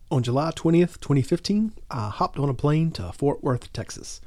On July 20th, 2015, I hopped on a plane to Fort Worth, Texas.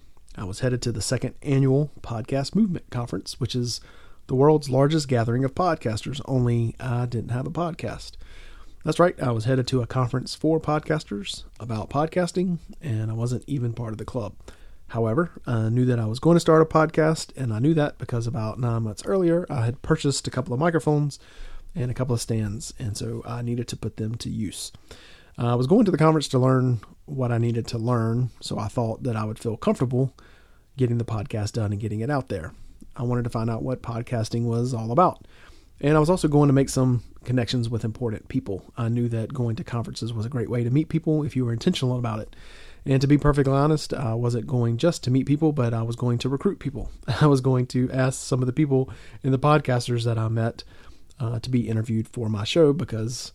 I was headed to the second annual Podcast Movement Conference, which is the world's largest gathering of podcasters, only I didn't have a podcast. That's right, I was headed to a conference for podcasters about podcasting, and I wasn't even part of the club. However, I knew that I was going to start a podcast, and I knew that because about 9 months earlier, I had purchased a couple of microphones and a couple of stands, and so I needed to put them to use. I was going to the conference to learn what I needed to learn, so I thought that I would feel comfortable getting the podcast done and getting it out there. I wanted to find out what podcasting was all about. And I was also going to make some connections with important people. I knew that going to conferences was a great way to meet people if you were intentional about it. And to be perfectly honest, I wasn't going just to meet people, but I was going to recruit people. I was going to ask some of the people in the podcasters that I met to be interviewed for my show because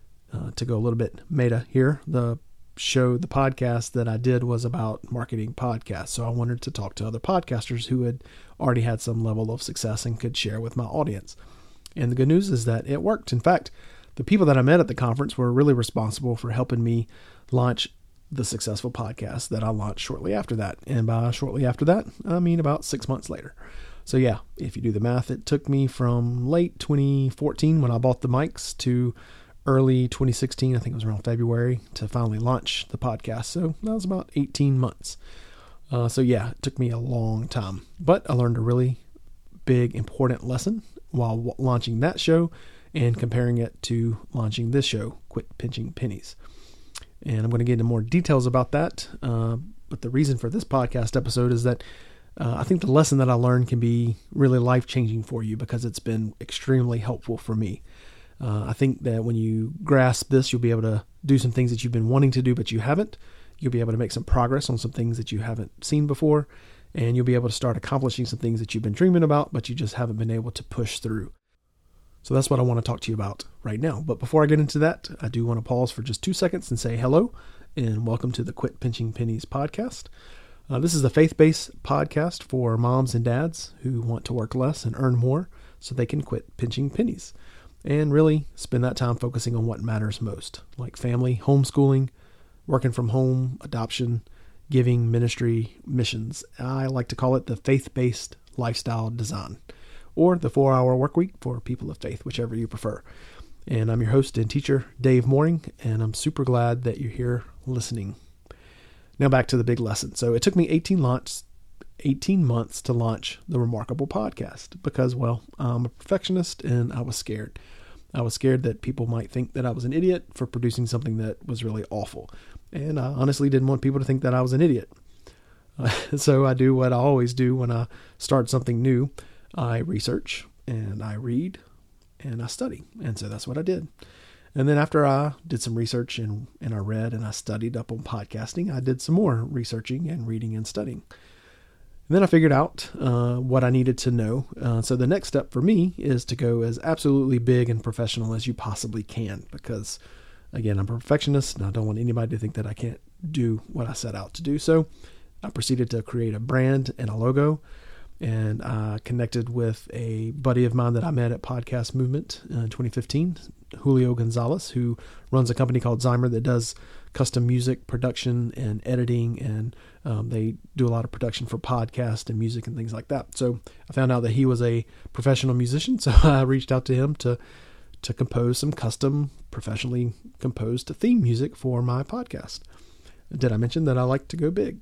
to go a little bit meta here, the podcast that I did was about marketing podcasts. So I wanted to talk to other podcasters who had already had some level of success and could share with my audience. And the good news is that it worked. In fact, the people that I met at the conference were really responsible for helping me launch the successful podcast that I launched shortly after that. And by shortly after that, I mean about 6 months later. So yeah, if you do the math, it took me from late 2014 when I bought the mics to early 2016, I think it was around February, to finally launch the podcast. So that was about 18 months. So yeah, it took me a long time, but I learned a really big, important lesson while launching that show and comparing it to launching this show, Quit Pinching Pennies. And I'm going to get into more details about that. But the reason for this podcast episode is that I think the lesson that I learned can be really life-changing for you because it's been extremely helpful for me. I think that when you grasp this, you'll be able to do some things that you've been wanting to do, but you haven't. You'll be able to make some progress on some things that you haven't seen before, and you'll be able to start accomplishing some things that you've been dreaming about, but you just haven't been able to push through. So that's what I want to talk to you about right now. But before I get into that, I do want to pause for just 2 seconds and say hello and welcome to the Quit Pinching Pennies podcast. This is a faith-based podcast for moms and dads who want to work less and earn more so they can quit pinching pennies and really spend that time focusing on what matters most, like family, homeschooling, working from home, adoption, giving, ministry, missions. I like to call it the faith-based lifestyle design, or the 4-hour work week for people of faith, whichever you prefer. And I'm your host and teacher, Dave Mooring, and I'm super glad that you're here listening. Now back to the big lesson. So it took me 18 months to launch the Remarkable podcast because, well, I'm a perfectionist and I was scared. I was scared that people might think that I was an idiot for producing something that was really awful. And I honestly didn't want people to think that I was an idiot. So I do what I always do when I start something new. I research and I read and I study. And so that's what I did. And then after I did some research and I read and I studied up on podcasting, I did some more researching and reading and studying. And then I figured out what I needed to know. So the next step for me is to go as absolutely big and professional as you possibly can. Because, again, I'm a perfectionist and I don't want anybody to think that I can't do what I set out to do. So I proceeded to create a brand and a logo. And I connected with a buddy of mine that I met at Podcast Movement in 2015, Julio Gonzalez, who runs a company called Zymer that does custom music production and editing, and they do a lot of production for podcasts and music and things like that. So I found out that he was a professional musician, so I reached out to him to compose some custom, professionally composed theme music for my podcast. Did I mention that I like to go big?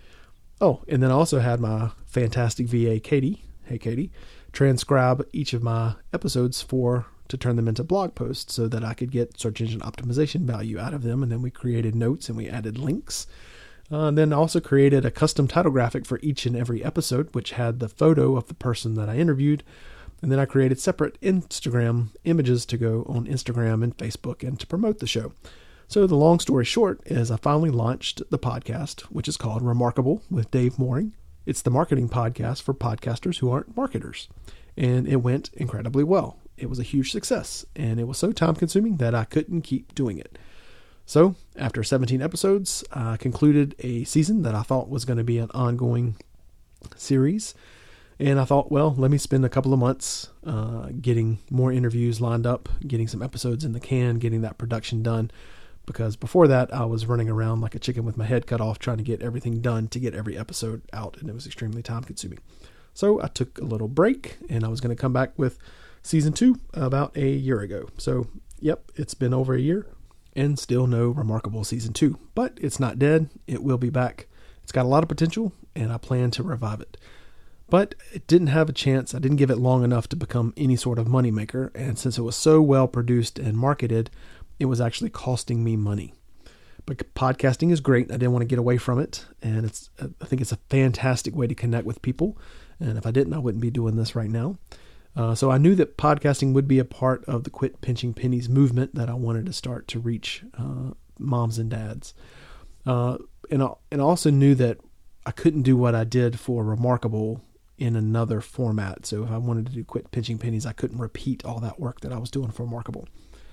Oh, and then I also had my fantastic VA, Katie, hey Katie, transcribe each of my episodes to turn them into blog posts so that I could get search engine optimization value out of them. And then we created notes and we added links. Then I also created a custom title graphic for each and every episode, which had the photo of the person that I interviewed. And then I created separate Instagram images to go on Instagram and Facebook and to promote the show. So the long story short is I finally launched the podcast, which is called Remarkable with Dave Mooring. It's the marketing podcast for podcasters who aren't marketers. And it went incredibly well. It was a huge success, and it was so time consuming that I couldn't keep doing it. So after 17 episodes, I concluded a season that I thought was going to be an ongoing series. And I thought, well, let me spend a couple of months getting more interviews lined up, getting some episodes in the can, getting that production done because before that I was running around like a chicken with my head cut off trying to get everything done to get every episode out, and it was extremely time consuming. So I took a little break, and I was going to come back with season 2 about a year ago. So yep, it's been over a year and still no Remarkable season 2, but it's not dead. It will be back. It's got a lot of potential, and I plan to revive it. But it didn't have a chance. I didn't give it long enough to become any sort of moneymaker, and since it was so well produced and marketed, it was actually costing me money. But podcasting is great. I didn't want to get away from it, and I think it's a fantastic way to connect with people. And if I didn't, I wouldn't be doing this right now. So I knew that podcasting would be a part of the Quit Pinching Pennies movement that I wanted to start to reach moms and dads. And I also knew that I couldn't do what I did for Remarkable in another format. So if I wanted to do Quit Pinching Pennies, I couldn't repeat all that work that I was doing for Remarkable.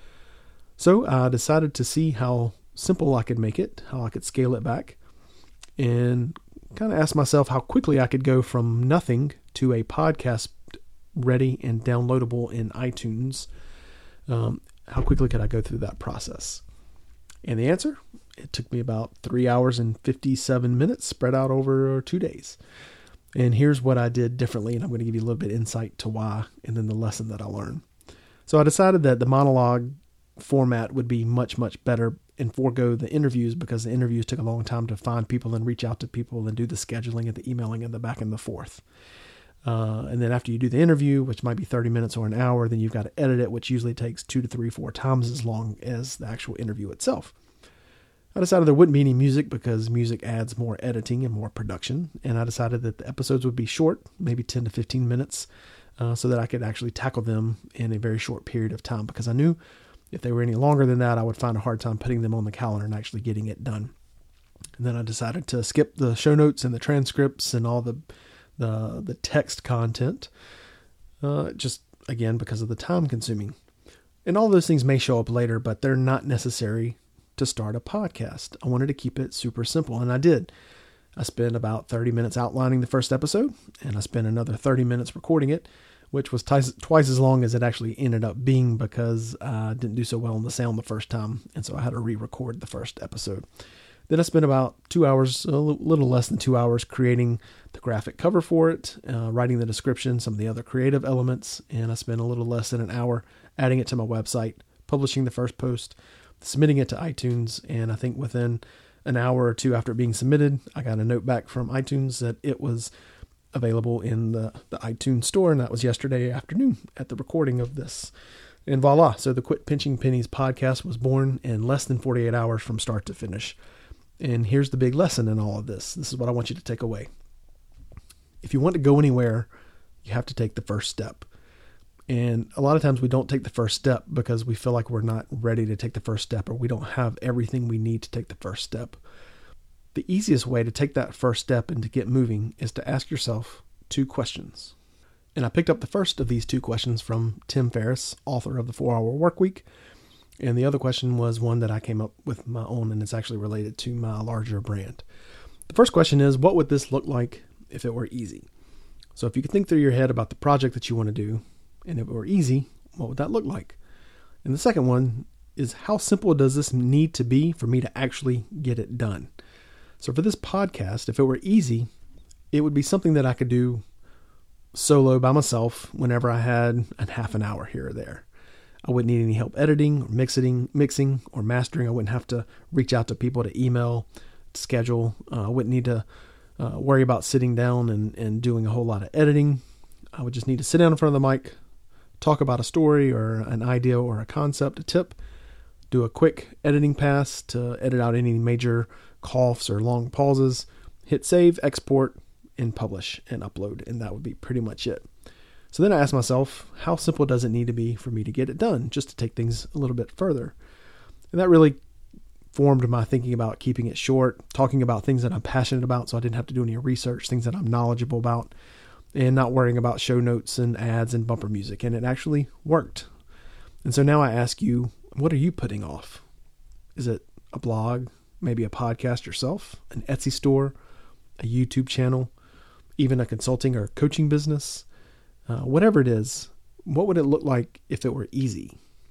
So I decided to see how simple I could make it, how I could scale it back, and kind of asked myself how quickly I could go from nothing to a podcast ready and downloadable in iTunes. How quickly could I go through that process? And the answer, it took me about 3 hours and 57 minutes spread out over 2 days. And here's what I did differently, and I'm going to give you a little bit of insight to why, and then the lesson that I learned. So I decided that the monologue format would be much, much better and forego the interviews, because the interviews took a long time to find people and reach out to people and do the scheduling and the emailing and the back and the forth. And then after you do the interview, which might be 30 minutes or an hour, then you've got to edit it, which usually takes 2 to 3, 4 times as long as the actual interview itself. I decided there wouldn't be any music because music adds more editing and more production. And I decided that the episodes would be short, maybe 10 to 15 minutes, so that I could actually tackle them in a very short period of time, because I knew if they were any longer than that, I would find a hard time putting them on the calendar and actually getting it done. And then I decided to skip the show notes and the transcripts and all the text content, just again, because of the time consuming. And all those things may show up later, but they're not necessary to start a podcast. I wanted to keep it super simple, and I did. I spent about 30 minutes outlining the first episode, and I spent another 30 minutes recording it, which was twice as long as it actually ended up being, because I didn't do so well on the sound the first time, and so I had to re-record the first episode. Then I spent about 2 hours, a little less than 2 hours, creating the graphic cover for it, writing the description, some of the other creative elements, and I spent a little less than an hour adding it to my website, publishing the first post, submitting it to iTunes, and I think within an hour or two after it being submitted, I got a note back from iTunes that it was available in the iTunes store, and that was yesterday afternoon at the recording of this. And voila, so the Quit Pinching Pennies podcast was born in less than 48 hours from start to finish. And here's the big lesson in all of this. This is what I want you to take away. If you want to go anywhere, you have to take the first step. And a lot of times we don't take the first step because we feel like we're not ready to take the first step, or we don't have everything we need to take the first step. The easiest way to take that first step and to get moving is to ask yourself 2 questions. And I picked up the first of these 2 questions from Tim Ferriss, author of The 4-Hour Workweek. And the other question was one that I came up with my own, and it's actually related to my larger brand. The first question is, what would this look like if it were easy? So if you could think through your head about the project that you want to do, and if it were easy, what would that look like? And the second one is, how simple does this need to be for me to actually get it done? So for this podcast, if it were easy, it would be something that I could do solo by myself whenever I had a half an hour here or there. I wouldn't need any help editing or mixing or mastering. I wouldn't have to reach out to people to email, to schedule. I wouldn't need to worry about sitting down and doing a whole lot of editing. I would just need to sit down in front of the mic, talk about a story or an idea or a concept, a tip, do a quick editing pass to edit out any major coughs or long pauses, hit save, export, and publish and upload. And that would be pretty much it. So then I asked myself, how simple does it need to be for me to get it done, just to take things a little bit further? And that really formed my thinking about keeping it short, talking about things that I'm passionate about so I didn't have to do any research, things that I'm knowledgeable about, and not worrying about show notes and ads and bumper music. And it actually worked. And so now I ask you, what are you putting off? Is it a blog, maybe a podcast yourself, an Etsy store, a YouTube channel, even a consulting or coaching business? Whatever it is, what would it look like if it were easy?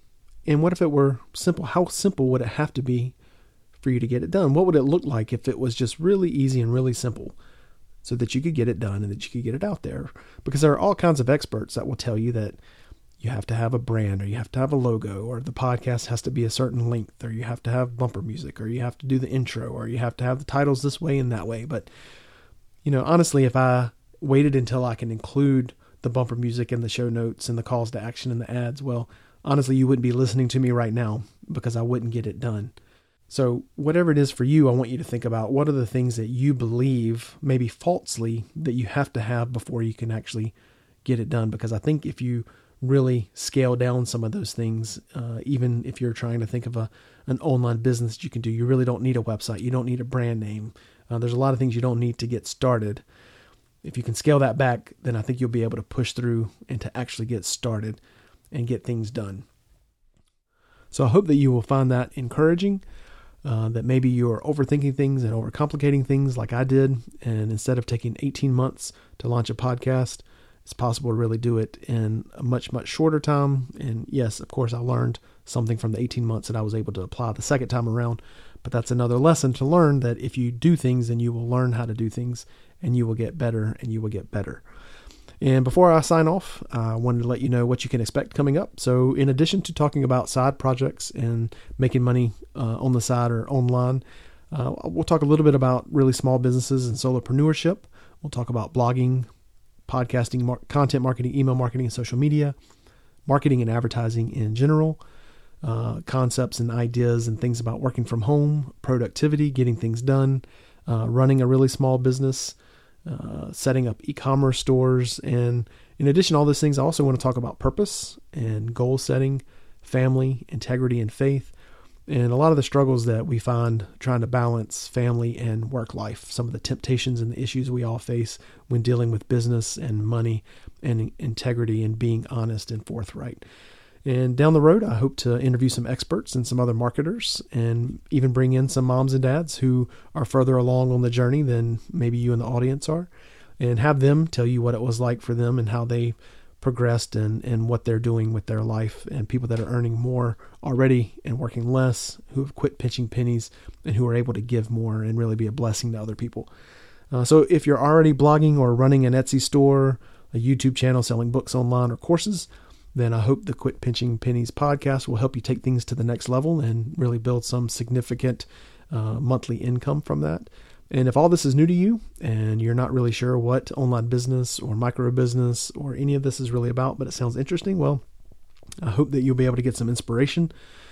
And what if it were simple? How simple would it have to be for you to get it done? What would it look like if it was just really easy and really simple so that you could get it done and that you could get it out there? Because there are all kinds of experts that will tell you that you have to have a brand, or you have to have a logo, or the podcast has to be a certain length, or you have to have bumper music, or you have to do the intro, or you have to have the titles this way and that way. But, honestly, if I waited until I can include the bumper music and the show notes and the calls to action and the ads, well, honestly, you wouldn't be listening to me right now because I wouldn't get it done. So whatever it is for you, I want you to think about what are the things that you believe, maybe falsely, that you have to have before you can actually get it done. Because I think if you really scale down some of those things, even if you're trying to think of an online business that you can do, you really don't need a website. You don't need a brand name. There's a lot of things you don't need to get started. If you can scale that back, then I think you'll be able to push through and to actually get started and get things done. So I hope that you will find that encouraging, that maybe you're overthinking things and overcomplicating things like I did. And instead of taking 18 months to launch a podcast, it's possible to really do it in a much, much shorter time. And yes, of course, I learned something from the 18 months that I was able to apply the second time around. But that's another lesson to learn, that if you do things, then you will learn how to do things, and you will get better, and you will get better. And before I sign off, I wanted to let you know what you can expect coming up. So in addition to talking about side projects and making money on the side or online, we'll talk a little bit about really small businesses and solopreneurship. We'll talk about blogging, podcasting, content marketing, email marketing, social media, marketing and advertising in general, concepts and ideas and things about working from home, productivity, getting things done, running a really small business, setting up e-commerce stores. And in addition to all those things, I also want to talk about purpose and goal setting, family, integrity, and faith, and a lot of the struggles that we find trying to balance family and work life, some of the temptations and the issues we all face when dealing with business and money and integrity and being honest and forthright. And down the road, I hope to interview some experts and some other marketers, and even bring in some moms and dads who are further along on the journey than maybe you in the audience are, and have them tell you what it was like for them and how they progressed and what they're doing with their life, and people that are earning more already and working less, who have quit pinching pennies and who are able to give more and really be a blessing to other people. So if you're already blogging or running an Etsy store, a YouTube channel, selling books online or courses, then I hope the Quit Pinching Pennies podcast will help you take things to the next level and really build some significant monthly income from that. And if all this is new to you and you're not really sure what online business or micro business or any of this is really about, but it sounds interesting, well, I hope that you'll be able to get some inspiration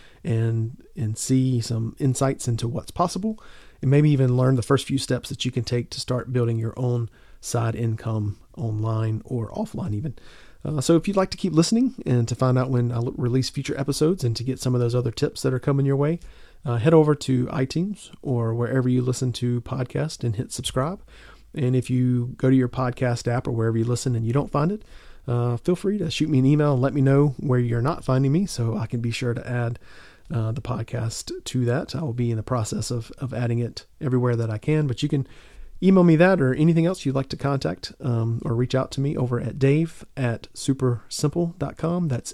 and see some insights into what's possible, and maybe even learn the first few steps that you can take to start building your own side income online or offline even. So if you'd like to keep listening and to find out when I release future episodes and to get some of those other tips that are coming your way, head over to iTunes or wherever you listen to podcasts and hit subscribe. And if you go to your podcast app or wherever you listen and you don't find it, feel free to shoot me an email and let me know where you're not finding me so I can be sure to add the podcast to that. I will be in the process of adding it everywhere that I can, but you can email me that or anything else you'd like to contact or reach out to me over at dave@supersimple.com. That's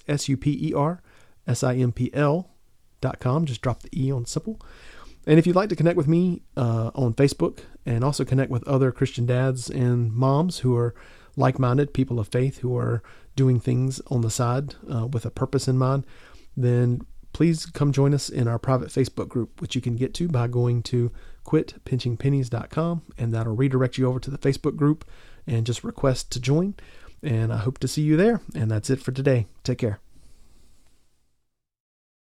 SUPERSIMPL.com. Just drop the E on simple. And if you'd like to connect with me on Facebook and also connect with other Christian dads and moms who are like-minded, people of faith who are doing things on the side with a purpose in mind, then please come join us in our private Facebook group, which you can get to by going to quitpinchingpennies.com, and that'll redirect you over to the Facebook group and just request to join. And I hope to see you there. And that's it for today. Take care.